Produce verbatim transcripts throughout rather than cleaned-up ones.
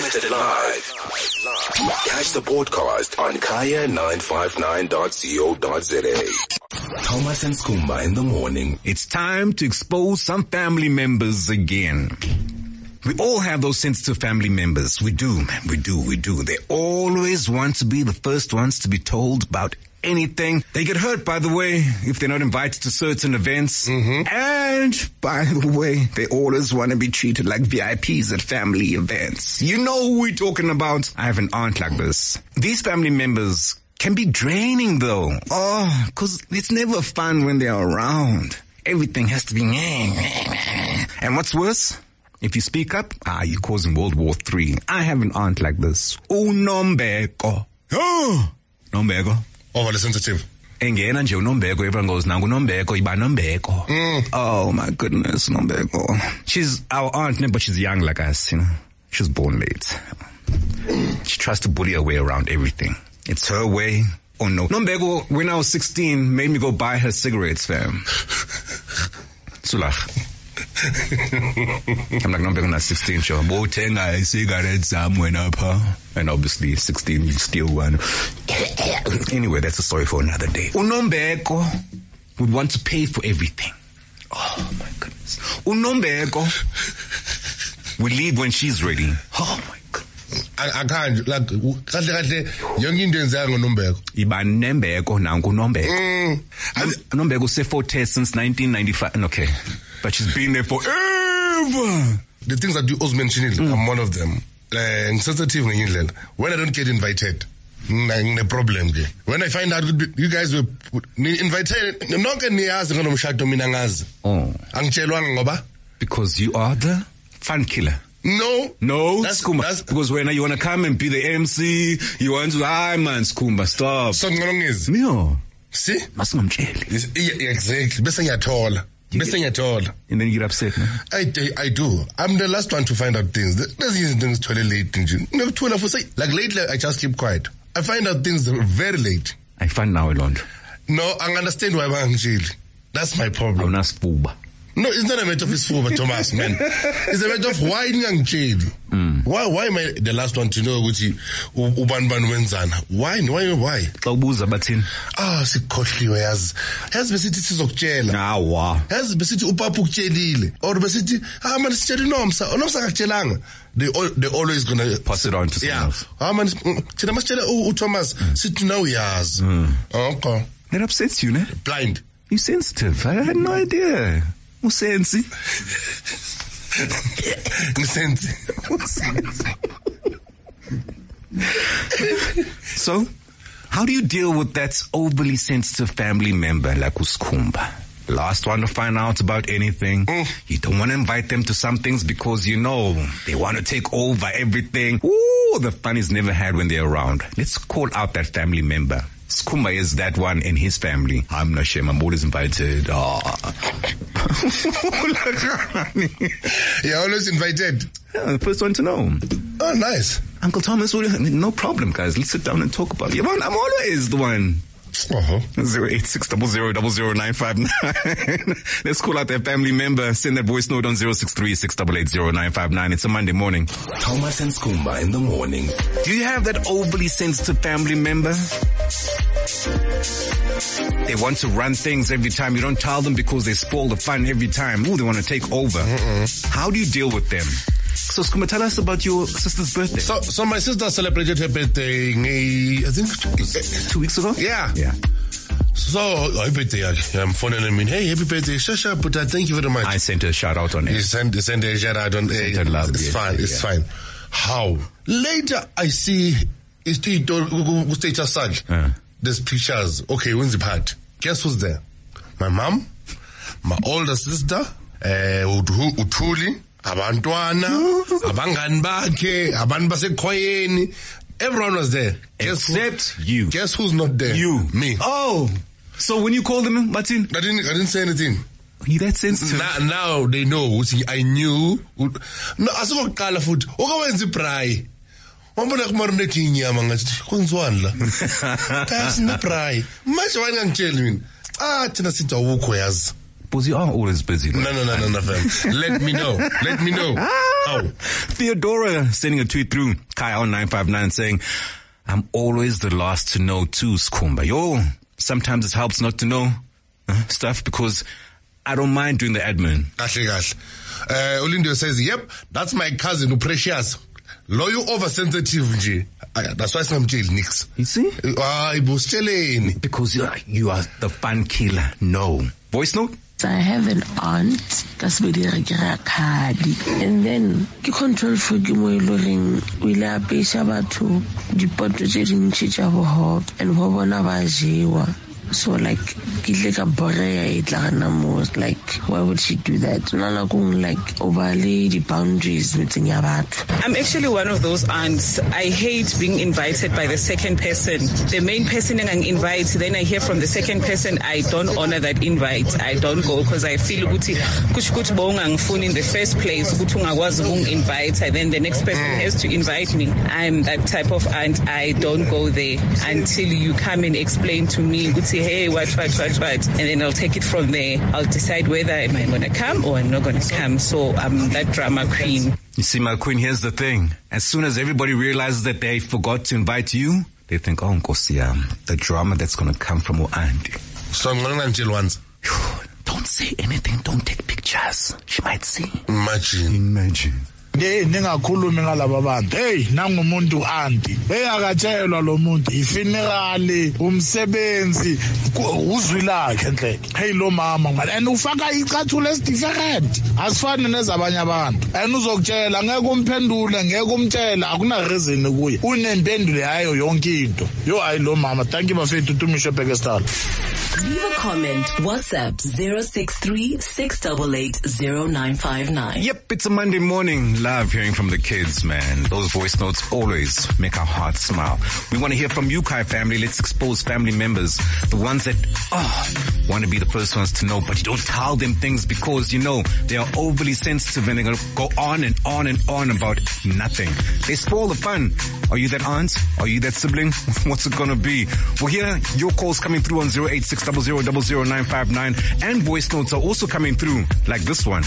Broadcasted live. Catch the podcast on kaya nine five nine dot co dot za. Thomas and Skumba in the morning. It's time to expose some family members again. We all have those sensitive family members. We do, man. We do, we do. They always want to be the first ones to be told about anything. They get hurt, by the way, if they're not invited to certain events. Mm-hmm. And, by the way, they always want to be treated like V I Ps at family events. You know who we're talking about. I have an aunt like this. These family members can be draining, though. Oh, because it's never fun when they're around. Everything has to be... And what's worse? If you speak up, ah, you're causing World War Three. I have an aunt like this. Unombeko. Oh, Nombeko. Overly sensitive. Engena nje uNombeko, everyone goes, nangu Nombeko, iba Nombeko. Mm. Oh my goodness, Nombeko. She's our aunt, but she's young like us, you know. She was born late. She tries to bully her way around everything. It's her way. Oh no. Nombeko, when I was sixteen, made me go buy her cigarettes, fam. Sulach. I'm like, no, I'm not sixteen, sure. Botenga cigarettes, I'm went up, huh? And obviously, sixteen, you steal one. Anyway, that's a story for another day. Unombeko would want to pay for everything. Oh, my goodness. Unombeko will leave when she's ready. Oh, my goodness. I, I can't, like, kahle kahle, yonke into yenzeka ngoNombeko. Iba nembeko nangu Nombeko. Mm. Nombeko se forte since nineteen ninety-five. Okay. But she's been there forever. The things that you also mentioned, mm. I'm one of them. Uh, sensitive when I don't get invited, the problem. When I find out you guys were invited, oh, because you are the fun killer. No, no, that's, Skumba. That's, because when you want to come and be the M C, you want to, hi man, Skumba, stop. So is no. See, exactly. Exactly. And then you get upset, man. I, I, I do. I'm the last one to find out things. There's things totally late. Like lately, I just keep quiet. I find out things very late. I find now, Lord. No, I understand why I'm jail. That's my problem. I'm not fuba. No, it's not a matter of his fuba, Thomas, man. It's a matter of why I'm jail. Mm. Why, why am I the last one to know which Uban Ban Wenzana? Why, why, why? Tawbuza batin. Ah, sikhohliwe yazi. Yazi besithi sizokutshela. Awa. Yazi besithi upapa ukutshelile. Or besithi, ah man sitshela uNomsa, uNomsa akakutshelanga. They all, they always gonna pass it on to someone yeah. else. Ah man, thina masitshela uThomas, sithi now uyazi. Okay. That upsets you, ne? Blind. You sensitive. I had no idea. Usensi. So, how do you deal with that overly sensitive family member like Uskumba? Last one to find out about anything. Mm. You don't want to invite them to some things because you know they want to take over everything. Ooh, the fun is never had when they're around. Let's call out that family member. Skumba is that one in his family. I'm not sure. I'm always invited. Oh. You're always invited. Yeah, the first one to know. Oh, nice. Uncle Thomas, no problem, guys. Let's sit down and talk about it. I'm always the one. Uh-huh. zero eight six zero zero zero zero nine five nine. Let's call out their family member. Send that voice note on zero six three six eight eight zero nine five nine. It's a Monday morning. Thomas and Skumba in the morning. Do you have that overly sensitive family member? They want to run things every time. You don't tell them because they spoil the fun every time. Ooh, they want to take over. Mm-mm. How do you deal with them? So, Skumba, tell us about your sister's birthday. So, so my sister celebrated her birthday, I think, two weeks ago? Yeah. Yeah. So, happy birthday. I'm phoning him in. Hey, happy birthday. Shasha, but thank you very much. I sent her a shout out on it. You sent, you sent her a shout out on it. Sent love. It's Yeah, fine. It's yeah. fine. How? Later, I see, it's status sag. There's pictures. Okay, when's the part? Guess who's there? My mom, my older sister, uh, Utuli, abantwana, abangani bakhe, abantu baseKhoyeni. Everyone was there. Guess Except who, you. Guess who's not there? You. Me. Oh. So when you called them, Martin? I didn't, I didn't say anything. You that sensitive? Now, now they know. I knew. No, I saw Kala food. Ogawenzi pray. Wambona kumarinate inyama ngathi kwenziwani la? Kasi na pray. Manje wani ngitshela mina. Ah, thina sithi awukho yazi. Because you are always busy. No, no, no, no, no, fam. Let me know. Let me know. How? Theodora sending a tweet through Kai on nine five nine saying, I'm always the last to know too, Skhumba. Yo, sometimes it helps not to know uh, stuff because I don't mind doing the admin. Kahle, kahle. Uh, Olindo says, yep, that's my cousin, Precious. Loyal oversensitive, nje. That's why I'm jail, Nix. You see? Ah, uh, because you are, you are the fun killer. No. Voice note? I have an aunt, that's where they are, and then ke control for ke mo iloring we la pesha batho dipoto tse dintsi tsa bohop and ho bona ba jewa. So like, like, why would she do that? Like, overlay the boundaries within your heart. I'm actually one of those aunts. I hate being invited by the second person. The main person I invite, then I hear from the second person, I don't honor that invite. I don't go because I feel kuti kuch kuch bong phone in the first place. Kutunga was wong invite, and then the next person has to invite me. I'm that type of aunt. I don't go there until you come and explain to me, kuti, hey, what, what, what, what, and then I'll take it from there. I'll decide whether am I going to come or I'm not going to come. So I'm that drama queen. You see, my queen, here's the thing. As soon as everybody realizes that they forgot to invite you, they think, oh, Nkosi, the drama that's going to come from your auntie. So I'm going to once. Don't say anything. Don't take pictures. She might see. Imagine. Imagine. Hey, ningakhulumi ngalaba bantu. Hey, nangumuntu anti. Hey, akatshelwa lo muntu ifunerali, umsebenzi, uzwi lakhe enhle. Hey lo mama ngale and ufaka icathulo esi different. Asifani nezabanye abantu. And uzokutshela ngeke umphendule, ngeke umtshela, akuna reason kuye. Unempendulo yayo yonke into. Yo ayi lo mama, thank you bafethu tumisho Pakistan. Leave a comment. WhatsApp zero six three six eight eight zero nine five nine. Yep, it's a Monday morning. Love hearing from the kids, man. Those voice notes always make our hearts smile. We want to hear from you, Kai family. Let's expose family members. The ones that, oh, want to be the first ones to know, but you don't tell them things because, you know, they are overly sensitive and they're going to go on and on and on about nothing. They spoil the fun. Are you that aunt? Are you that sibling? What's it going to be? Well, here, your calls coming through on zero eight six zero zero zero zero nine five nine, and voice notes are also coming through, like this one.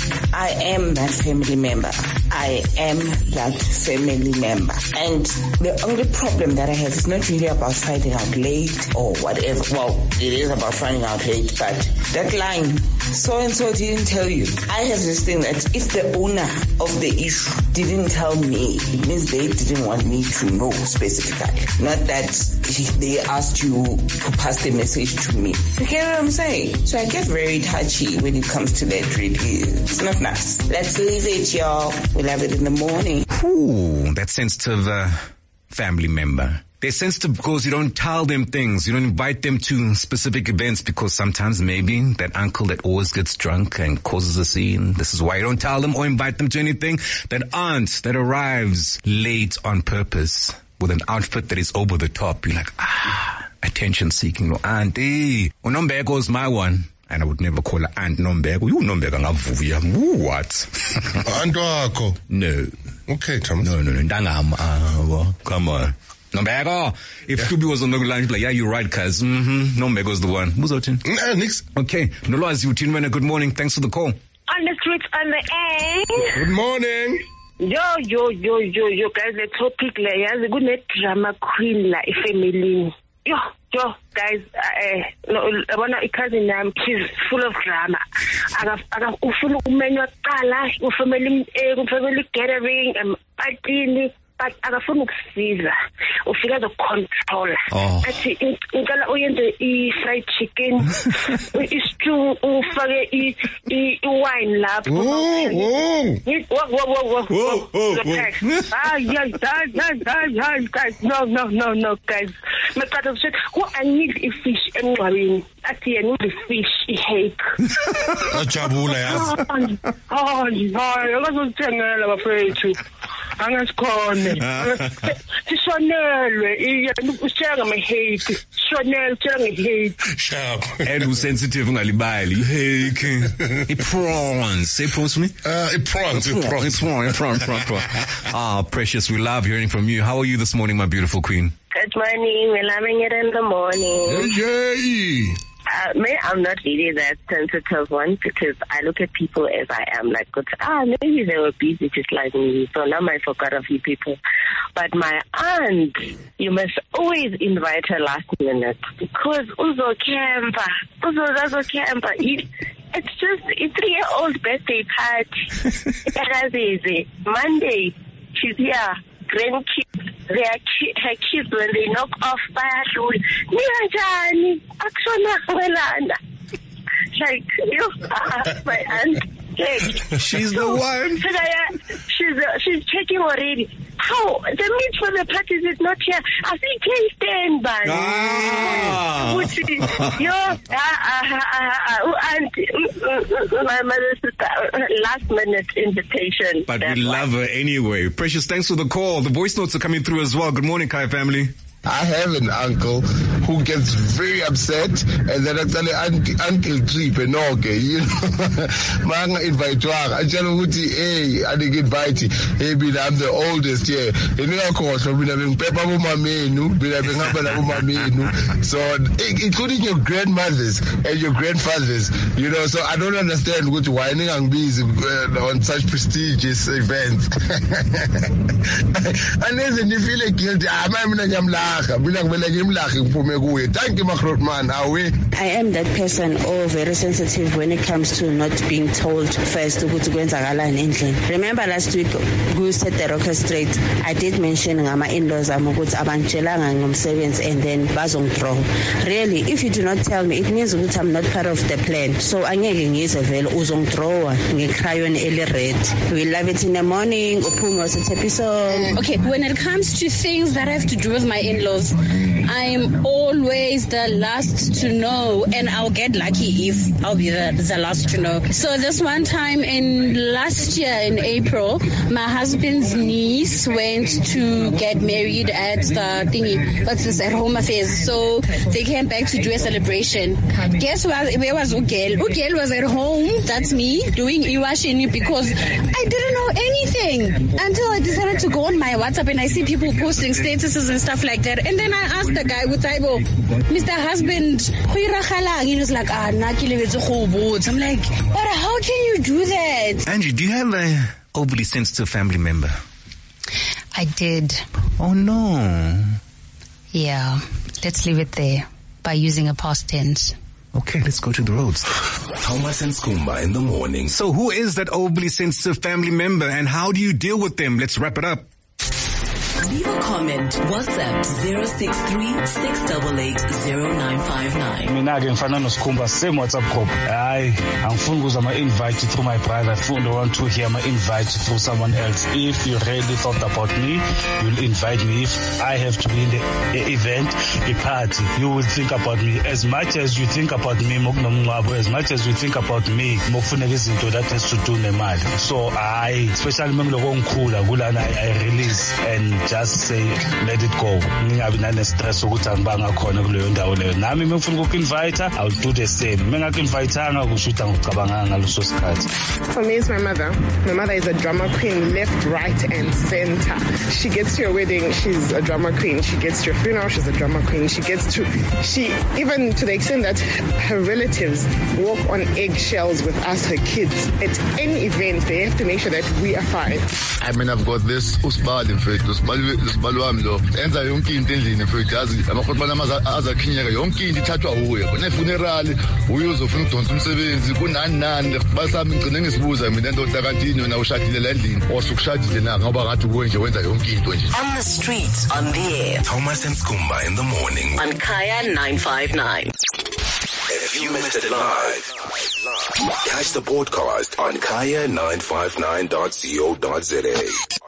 I am that family member. I am that family member. And the only problem that I have is not really about finding out late or whatever. Well, it is about finding out late, but that line, so-and-so didn't tell you. I have this thing that if the owner of the issue didn't tell me, it means they didn't want me to know specifically. Not that they asked you to pass the message to me. You get what I'm saying? So I get very touchy when it comes to that really. It's not nice. Let's leave it, y'all. We'll have it in the morning. Ooh, that sensitive uh, family member. They're sensitive because you don't tell them things. You don't invite them to specific events because sometimes maybe that uncle that always gets drunk and causes a scene. This is why you don't tell them or invite them to anything. That aunt that arrives late on purpose with an outfit that is over the top. You're like, ah, attention seeking. No, auntie. Unombeko is my one. And I would never call her Aunt Nombeko. You Nombeko ngavuya. What? Aunt wakho? No. Okay, Thomas. No, no, no. Ndangama. Uh, come on. Nombeko. If Tubi yeah. was on the line, like, yeah, you're right, cuz. Mm-hmm. Nombeko's the one. Who's out in? Nah, nix. Okay. Nolwazi uthini, good morning. Thanks for the call. On the streets, on the air. Good morning. Yo, yo, yo, yo, yo, guys, the topic, like, yeah, the good drama queen, like, family. Yo, yo, guys, uh, no, a cousin, um, she's full of drama. I have, I have, ufuna umenywa qala, ufamily, ufamily gathering, um, partying, but akafuna ukusiza. Ufika the controller. Oh. Athi ngicela uyenze i-fried chicken, i-stew, ufake i-wine lapho. Oh, oh. Whoa, whoa, whoa, whoa. Whoa, whoa, whoa. Ah, yes, guys, guys, guys, guys, no, no, no, no, guys. My brother said, oh, I need a fish emngcwabeni. Athi I need a fish, i-hake. Ajabula yazi. Oh, no, akazozithengela bafethu. Angasikhona. Sishonelwe, usitshela ngama-hake. Shonel, utshela nge-hake. Sharp. And who's sensitive ungalibali. Hake. I-prawns. Say prawns for me? Uh, i-prawns. I-prawns. I-prawns. I-prawns. I-prawns. Ah, Precious, we love hearing from you. How are you this morning, my beautiful queen? Good morning. We're loving it in the morning. Yay! Uh, me, I'm not really that sensitive one because I look at people as I am. Like, ah, maybe they were busy just like me, so now I forgot a few people. But my aunt, you must always invite her last minute because uzo camper, uzo zazo camper. It's just a three-year-old birthday party. Monday, she's here. Grandkids, their ki- her kids, when they knock off, like, you are my aunt. She's the one. So they are, she's, uh, she's checking already. How? The meat for the parties is not here. I see K stand by. Ah. Yo, and my mother's sister, last minute invitation. But we love her anyway. Precious, thanks for the call. The voice notes are coming through as well. Good morning, Kai family. I have an uncle who gets very upset and then I tell him, Uncle Trip and okay, you know, Manga invite I tell him, hey, I didn't invite you. Hey, I'm the oldest here. And of course, I've been having Peppa Menu, been having Peppa Menu. So, including your grandmothers and your grandfathers, you know, so I don't understand what whining and bees on such prestigious events. And then you feel like guilty. I'm not Thank you, Macrotman. I am that person, oh, very sensitive when it comes to not being told first to go to Remember last week, we set the record straight. I did mention my in-laws, I'm good, and then Bazong Tro. Really, if you do not tell me, it means that I'm not part of the plan. So I'm going to Uzong Tro, red. We love it in the morning. Okay, when it comes to things that have to do with my in-laws, I'm always the last to know, and I'll get lucky if I'll be the, the last to know. So this one time in last year in April, my husband's niece went to get married at the thingy, what's this, at Home Affairs. So they came back to do a celebration. Guess what? Where was Ugel? Ugel was at home. That's me doing Iwashini because I didn't know anything until I decided to go on my WhatsApp and I see people posting statuses and stuff like that. And then I asked the guy with Taibo, Mister Husband, he was like, ah, I'm like, but how can you do that? Angie, do you have a overly sensitive family member? I did. Oh no. Yeah, let's leave it there by using a past tense. Okay, let's go to the roads. Thomas and Skumba in the morning. So who is that overly sensitive family member and how do you deal with them? Let's wrap it up. Leave a comment. WhatsApp zero six three, six eight eight, zero nine five nine. Mina ke ngifana noSkhumba, same WhatsApp group. Hayi, angifuni ukuza ma invite through my brother. I want to hear my invite through someone else. If you really thought about me, you'll invite me. If I have to be in the event, a party, you will think about me. As much as you think about me, as much as you think about me, that has to do nemali. So I, especially when I release and just say let it go. Ngingabi nane stress ukuthi angibanga khona kuleyo ndawo leyo. Nami mengifuna ukuinvite, I'll do the same. Mengakuinviteanga kusho ukuthi angicabanga ngaleso sikhathi. For me, it's my mother. My mother is a drama queen, left, right, and center. She gets to your wedding, she's a drama queen. She gets to your funeral, she's a drama queen. She gets to, she, even to the extent that her relatives walk on eggshells with us, her kids. At any event, they have to make sure that we are fine. I mean, I've got this usbal in fact, usbal wami lo. Enza yonke into endlini mfethu yazi amakhotbana azakhinyeka yonke into ithathwa uye. Kune funeral uye uzofuna ukudonsa umsebenzi kunani nani basami ngicine ngisibuza mina ndoda kanti yini wena ushadile la endlini osukushadile na ngoba ngathi uwe nje wenza yonke into nje. On the streets, on the air. Thomas and Skumba in the morning. On Kaya nine five nine. If you missed it live, catch the podcast on kaya nine five nine dot co dot za.